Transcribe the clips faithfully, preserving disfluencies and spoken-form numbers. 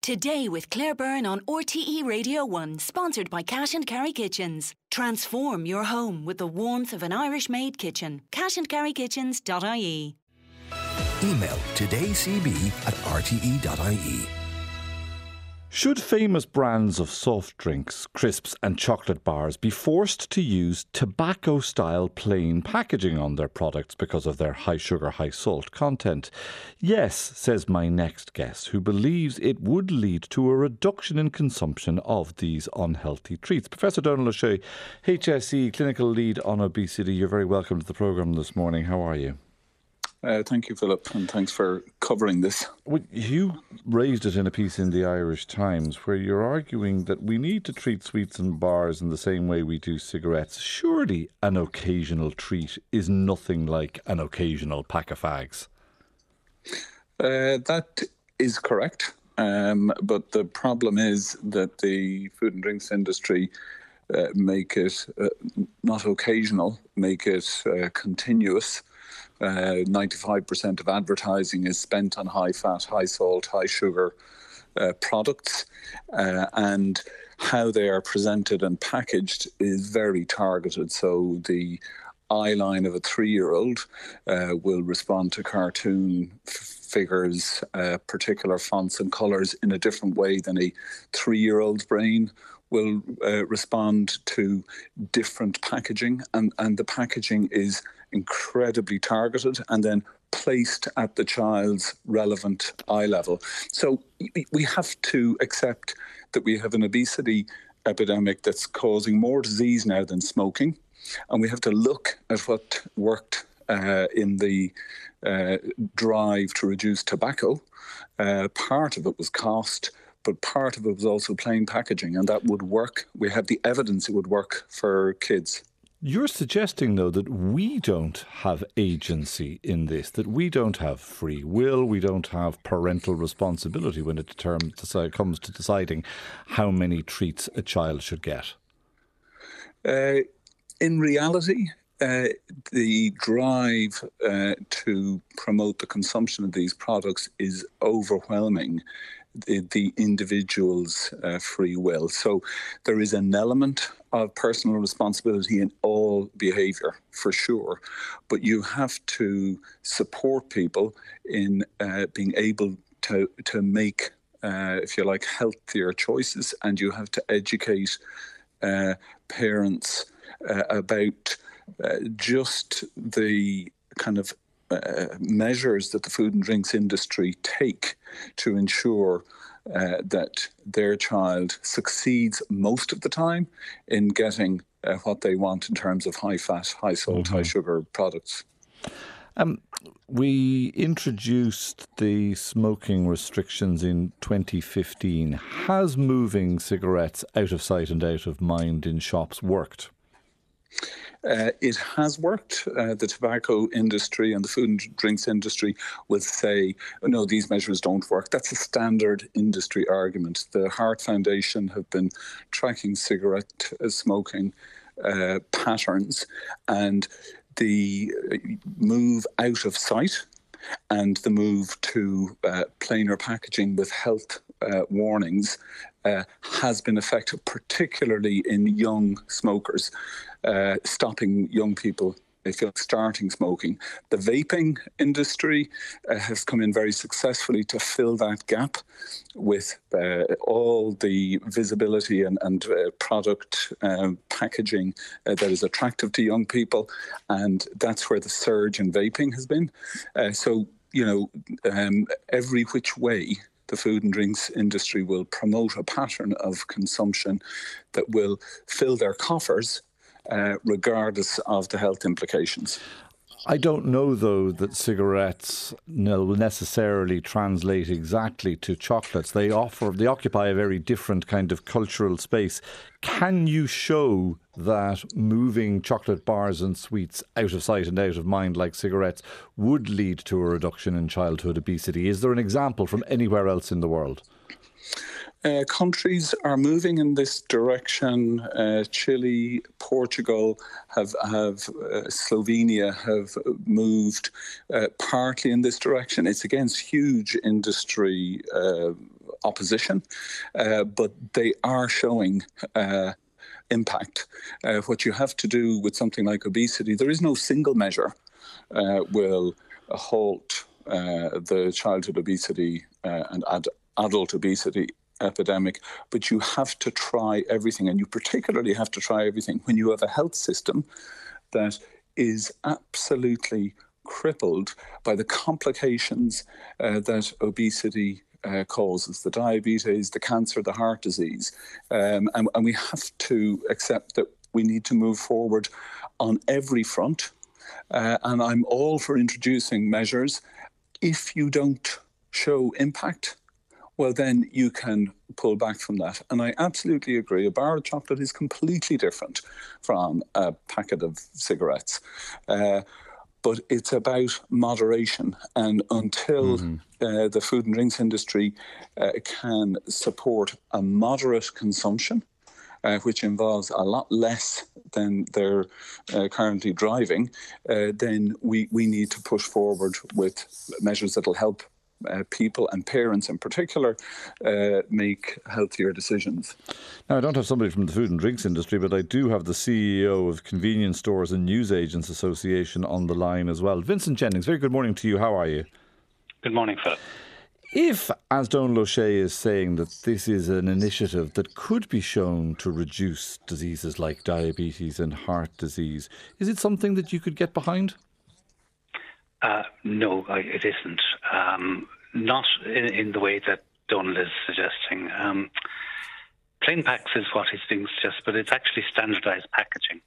Today with Claire Byrne on R T E Radio one, sponsored by Cash and Carry Kitchens. Transform your home with the warmth of an Irish-made kitchen. cash and carry kitchens dot I E. Email todaycb at r t e dot i e. Should famous brands of soft drinks, crisps and chocolate bars be forced to use tobacco-style plain packaging on their products because of their high sugar, high salt content? Yes, says my next guest, who believes it would lead to a reduction in consumption of these unhealthy treats. Professor Donal O'Shea, H S E Clinical Lead on Obesity, you're very welcome to the programme this morning. How are you? Uh, thank you, Philip, and thanks for covering this. Well, you raised it in a piece in the Irish Times where you're arguing that we need to treat sweets and bars in the same way we do cigarettes. Surely an occasional treat is nothing like an occasional pack of fags. Uh, that is correct, um, but the problem is that the food and drinks industry uh, make it uh, not occasional, make it uh, continuous. Uh, ninety-five percent of advertising is spent on high fat, high salt, high sugar uh, products, uh, and how they are presented and packaged is very targeted. So the eye line of a three-year-old uh, will respond to cartoon f- figures, uh, particular fonts and colours in a different way than a three-year-old's brain will uh, respond to different packaging, and, and the packaging is incredibly targeted and then placed at the child's relevant eye level. So we have to accept that we have an obesity epidemic that's causing more disease now than smoking, and we have to look at what worked uh, in the uh, drive to reduce tobacco. Uh, part of it was cost, but part of it was also plain packaging, and that would work. We have the evidence it would work for kids. You're suggesting, though, that we don't have agency in this, that we don't have free will, we don't have parental responsibility when it determines, decide, comes to deciding how many treats a child should get. Uh, in reality, uh, the drive uh, to promote the consumption of these products is overwhelming the, the individual's uh, free will. So there is an element of personal responsibility in all behaviour, for sure. But you have to support people in uh, being able to, to make, uh, if you like, healthier choices. And you have to educate uh, parents uh, about uh, just the kind of uh, measures that the food and drinks industry take to ensure Uh, that their child succeeds most of the time in getting uh, what they want in terms of high fat, high salt, mm-hmm. high sugar products. Um, we introduced the smoking restrictions in twenty fifteen. Has moving cigarettes out of sight and out of mind in shops worked? Uh, it has worked. Uh, the tobacco industry and the food and drinks industry will say, no, these measures don't work. That's a standard industry argument. The Heart Foundation have been tracking cigarette uh, smoking uh, patterns, and the move out of sight and the move to uh, plainer packaging with health uh, warnings uh, has been effective, particularly in young smokers, uh, stopping young people, if you like, starting smoking. The vaping industry uh, has come in very successfully to fill that gap with uh, all the visibility and, and uh, product uh, packaging uh, that is attractive to young people, and that's where the surge in vaping has been. Uh, so, you know, um, every which way the food and drinks industry will promote a pattern of consumption that will fill their coffers uh, regardless of the health implications. I don't know, though, that cigarettes will necessarily translate exactly to chocolates. They offer, they occupy a very different kind of cultural space. Can you show that moving chocolate bars and sweets out of sight and out of mind like cigarettes would lead to a reduction in childhood obesity? Is there an example from anywhere else in the world? Uh, countries are moving in this direction. Uh, Chile, Portugal, have have uh, Slovenia have moved uh, partly in this direction. It's against huge industry uh, opposition, uh, but they are showing uh, impact. Uh, what you have to do with something like obesity, there is no single measure uh, will halt uh, the childhood obesity uh, and ad- adult obesity epidemic, but you have to try everything, and you particularly have to try everything when you have a health system that is absolutely crippled by the complications uh, that obesity uh, causes, the diabetes, the cancer, the heart disease. Um, and, and we have to accept that we need to move forward on every front. Uh, and I'm all for introducing measures. If you don't show impact, well, then you can pull back from that. And I absolutely agree. A bar of chocolate is completely different from a packet of cigarettes. Uh, but it's about moderation. And until mm-hmm. uh, the food and drinks industry uh, can support a moderate consumption, uh, which involves a lot less than they're uh, currently driving, uh, then we, we need to push forward with measures that will help Uh, people and parents in particular uh, make healthier decisions. Now, I don't have somebody from the food and drinks industry, but I do have the C E O of Convenience Stores and Newsagents Association on the line as well. Vincent Jennings, very good morning to you. How are you? Good morning, Philip. If, as Donal O'Shea is saying, that this is an initiative that could be shown to reduce diseases like diabetes and heart disease, is it something that you could get behind? Uh, no, it isn't. Um, not in, in the way that Donal is suggesting. Um, plain packs is what he's being suggested, but it's actually standardised packaging.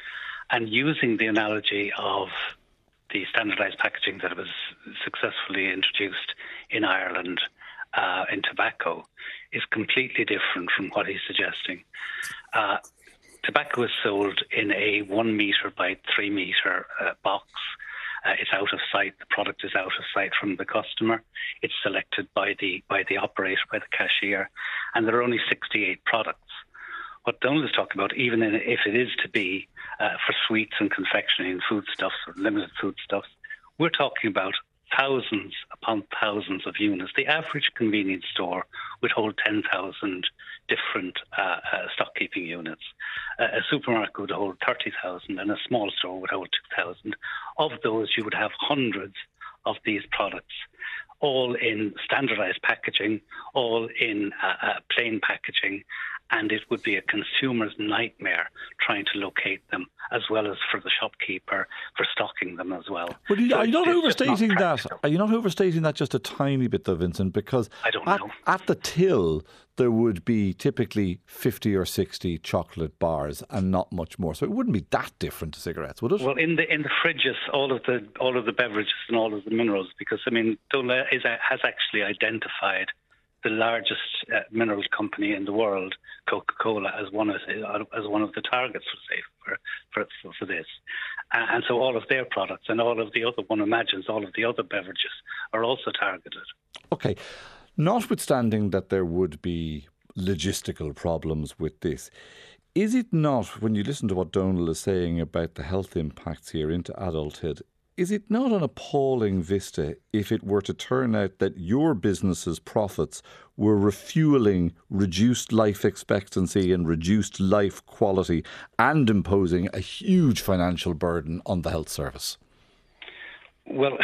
And using the analogy of the standardised packaging that was successfully introduced in Ireland uh, in tobacco is completely different from what he's suggesting. Uh, tobacco is sold in a one metre by three metre uh, box. Uh, it's out of sight. The product is out of sight from the customer. It's selected by the by the operator, by the cashier, and there are only sixty-eight products. What Donal is talking about, even in, if it is to be uh, for sweets and confectionery and foodstuffs or limited foodstuffs, we're talking about thousands upon thousands of units. The average convenience store would hold ten thousand different uh, uh, stock-keeping units. Uh, a supermarket would hold thirty thousand and a small store would hold two thousand. Of those, you would have hundreds of these products, all in standardised packaging, all in uh, uh, plain packaging, and it would be a consumer's nightmare trying to locate them, as well as for the shopkeeper for stocking them as well. But you, so are you not overstating not that? Are you not overstating that just a tiny bit, though, Vincent? Because I don't at, know. at the till, there would be typically fifty or sixty chocolate bars and not much more. So it wouldn't be that different to cigarettes, would it? Well, in the in the fridges, all of the all of the beverages and all of the minerals, because I mean, Donal is has actually identified the largest uh, minerals company in the world, Coca-Cola, as one of as one of the targets for say for for, for this, uh, and so all of their products and all of the other one imagines all of the other beverages are also targeted. Okay, notwithstanding that there would be logistical problems with this, is it not, when you listen to what Donal is saying about the health impacts here into adulthood, is it not an appalling vista if it were to turn out that your business's profits were refuelling reduced life expectancy and reduced life quality and imposing a huge financial burden on the health service? Well,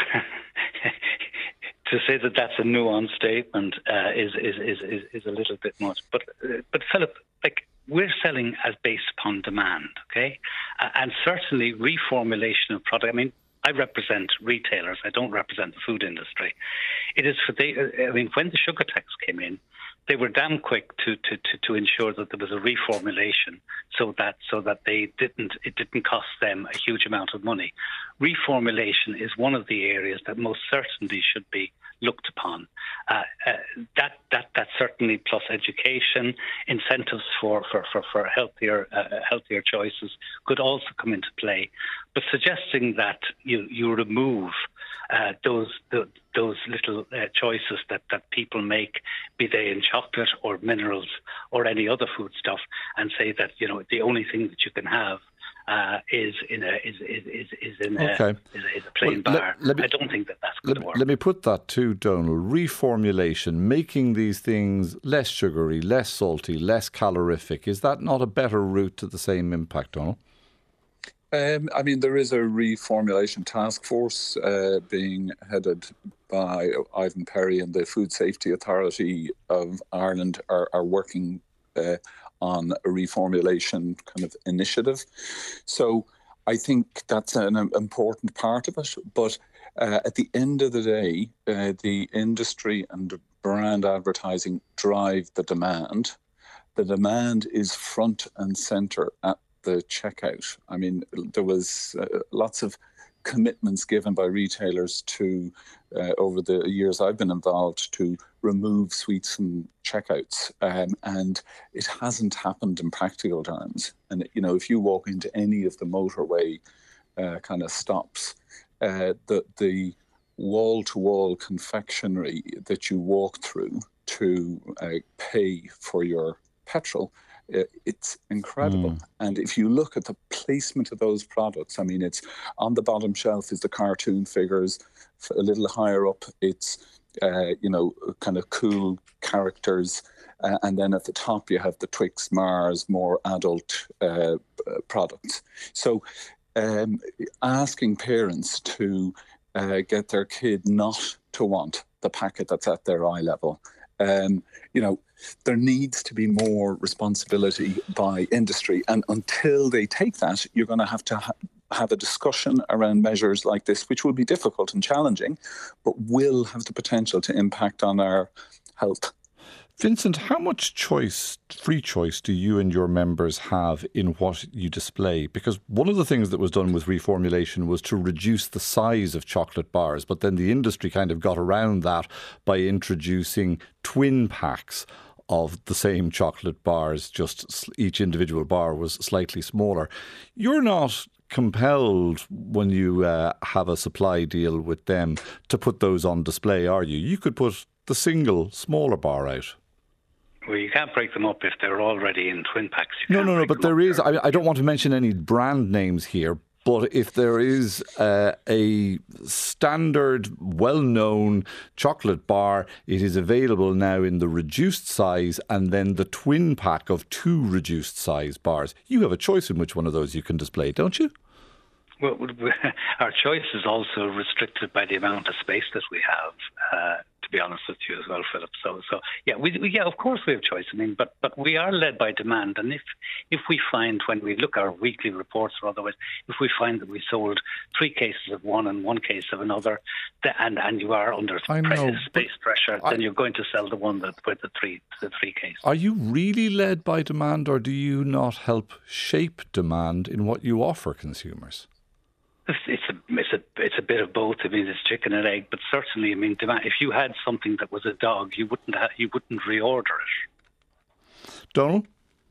to say that that's a nuanced statement uh, is, is, is, is, is a little bit much. But, uh, but Philip, like, we're selling as based upon demand, okay? Uh, and certainly reformulation of product. I mean, I represent retailers. I don't represent the food industry. It is for they. I mean, when the sugar tax came in, they were damn quick to, to, to, to ensure that there was a reformulation, so that so that they didn't it didn't cost them a huge amount of money. Reformulation is one of the areas that most certainly should be looked upon. Uh, uh, that that that certainly, plus education, incentives for for for, for healthier uh, healthier choices could also come into play. But suggesting that you you remove uh, those the, those little uh, choices that, that people make, be they in chocolate or minerals or any other food stuff, and say that, you know, the only thing that you can have uh, is in a is is is, is in a, okay. is a is a plain well, bar. Let, let me, I don't think that that's going let, to work. Let me put that to Donal. Reformulation, making these things less sugary, less salty, less calorific. Is that not a better route to the same impact, Donal? Um, I mean, there is a reformulation task force uh, being headed by Ivan Perry, and the Food Safety Authority of Ireland are, are working uh, on a reformulation kind of initiative. So I think that's an important part of it. But uh, at the end of the day, uh, the industry and brand advertising drive the demand. The demand is front and centre at the checkout. I mean, there was uh, lots of commitments given by retailers to, uh, over the years I've been involved, to remove sweets from checkouts. Um, and it hasn't happened in practical terms. And, you know, if you walk into any of the motorway uh, kind of stops, uh, the, the wall-to-wall confectionery that you walk through to uh, pay for your petrol, it's incredible. Mm. And if you look at the placement of those products, I mean, it's on the bottom shelf is the cartoon figures. A little higher up, it's, uh, you know, kind of cool characters. Uh, and then at the top, you have the Twix, Mars, more adult uh, products. So um, asking parents to uh, get their kid not to want the packet that's at their eye level, um, you know, there needs to be more responsibility by industry. And until they take that, you're going to have to ha- have a discussion around measures like this, which will be difficult and challenging, but will have the potential to impact on our health. Vincent, how much choice, free choice, do you and your members have in what you display? Because one of the things that was done with reformulation was to reduce the size of chocolate bars, but then the industry kind of got around that by introducing twin packs of the same chocolate bars, just each individual bar was slightly smaller. You're not compelled when you uh, have a supply deal with them to put those on display, are you? You could put the single smaller bar out. Well, you can't break them up if they're already in twin packs. You no, no, no, but there is, I, I don't want to mention any brand names here, but if there is uh, a standard, well-known chocolate bar, it is available now in the reduced size and then the twin pack of two reduced size bars. You have a choice in which one of those you can display, don't you? Well, our choice is also restricted by the amount of space that we have, uh, to be honest with you as well, Philip. So, so yeah, we, we, yeah, of course we have choice. I mean, but but we are led by demand. And if if we find, when we look at our weekly reports or otherwise, if we find that we sold three cases of one and one case of another, and and you are under I know, space pressure, I, then you're going to sell the one that with the three the three cases. Are you really led by demand, or do you not help shape demand in what you offer consumers? It's a it's a it's a bit of both. I mean, it's chicken and egg, but certainly, I mean, demand, if you had something that was a dog, you wouldn't ha- you wouldn't reorder it. Donal?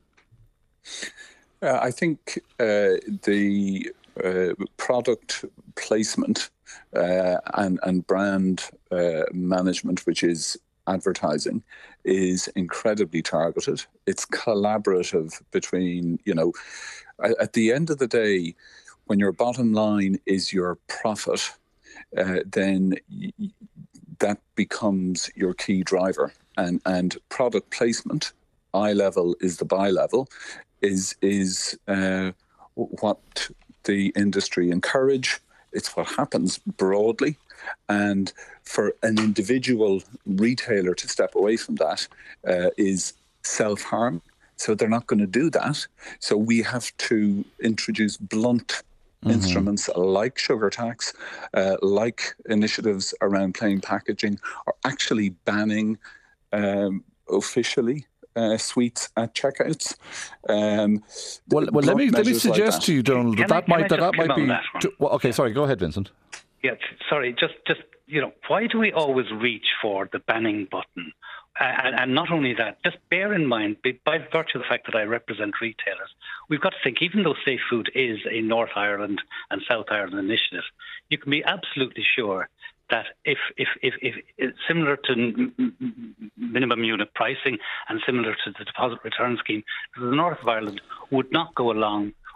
Uh, I think uh, the uh, product placement uh, and and brand uh, management, which is advertising, is incredibly targeted. It's collaborative between, you know, at the end of the day, when your bottom line is your profit, uh, then y- that becomes your key driver. And and product placement, eye level is the buy level, is is uh, what the industry encourage. It's what happens broadly. And for an individual retailer to step away from that uh, is self-harm. So they're not going to do that. So we have to introduce blunt Mm-hmm. instruments like sugar tax, uh, like initiatives around plain packaging, or actually banning um, officially uh, sweets at checkouts. Um, well, well let me let me suggest like to you, Donald, that that I, might that, that might be. That Too, well, okay, sorry. Go ahead, Vincent. Yeah, sorry. Just just you know, why do we always reach for the banning button? Uh, and, and not only that, just bear in mind, by virtue of the fact that I represent retailers, we've got to think, even though Safe Food is a North Ireland and South Ireland initiative, you can be absolutely sure that if, if, if, if, if similar to m- minimum unit pricing and similar to the deposit return scheme, the North of Ireland would not go along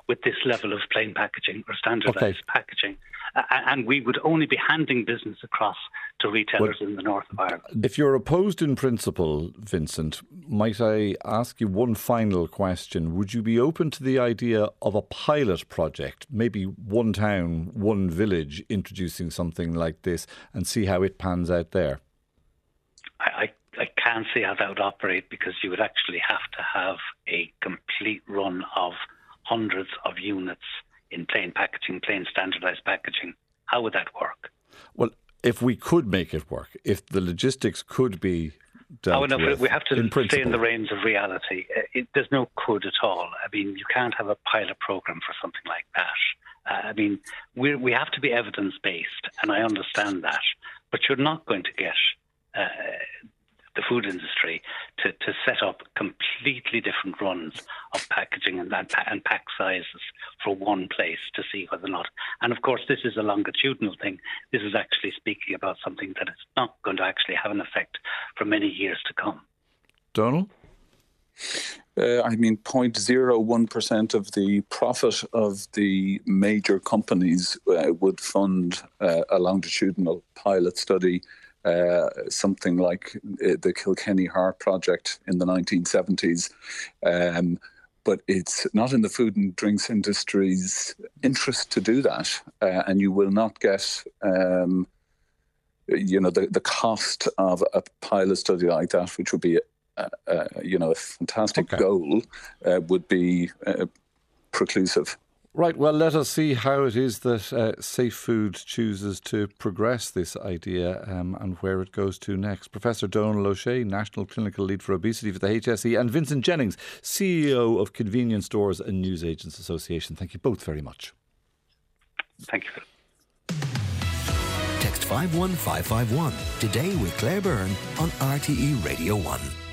with this level of plain packaging or standardised okay. packaging. Uh, and we would only be handing business across to retailers well, in the north of Ireland. If you're opposed in principle, Vincent, might I ask you one final question? Would you be open to the idea of a pilot project, maybe one town, one village, introducing something like this and see how it pans out there? I, I, I can't see how that would operate, because you would actually have to have a complete run of hundreds of units in plain packaging, plain standardised packaging. How would that work? Well, if we could make it work, if the logistics could be dealt oh, no, with, we have to in stay in the reins of reality. It, there's no could at all. I mean, you can't have a pilot programme for something like that. Uh, I mean, we we have to be evidence-based, and I understand that. But you're not going to get uh, the food industry to, to set up completely different runs of packaging and, that, and pack sizes for one place to see whether or not. And of course, this is a longitudinal thing. This is actually speaking about something that is not going to actually have an effect for many years to come. Donal? Uh, I mean, zero point zero one percent of the profit of the major companies uh, would fund uh, a longitudinal pilot study. Uh, something like uh, the Kilkenny Heart Project in the nineteen seventies. Um, but it's not in the food and drinks industry's interest to do that. Uh, and you will not get, um, you know, the, the cost of a pilot study like that, which would be, uh, uh, you know, a fantastic okay. goal, uh, would be uh, preclusive. Right, well, let us see how it is that uh, Safe Food chooses to progress this idea um, and where it goes to next. Professor Donal O'Shea, National Clinical Lead for Obesity for the H S E, and Vincent Jennings, C E O of Convenience Stores and Newsagents Association. Thank you both very much. Thank you. Text five one five five one today with Claire Byrne on R T E Radio one.